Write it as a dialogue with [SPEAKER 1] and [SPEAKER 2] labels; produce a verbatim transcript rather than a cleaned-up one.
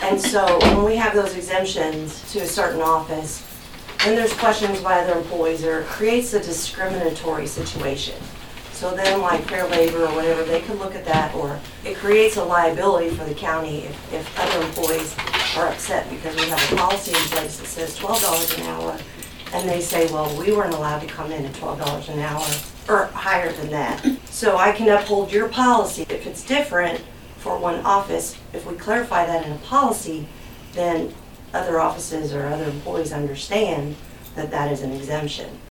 [SPEAKER 1] And so when we have those exemptions to a certain office, then there's questions by other employees, or it creates a discriminatory situation. So then like Fair Labor or whatever, they could look at that, or it creates a liability for the county if, if other employees are upset because we have a policy in place that says twelve dollars an hour, and they say, well, we weren't allowed to come in at twelve dollars an hour, or higher than that. So I can uphold your policy. If it's different for one office, if we clarify that in a policy, then other offices or other employees understand that that is an exemption.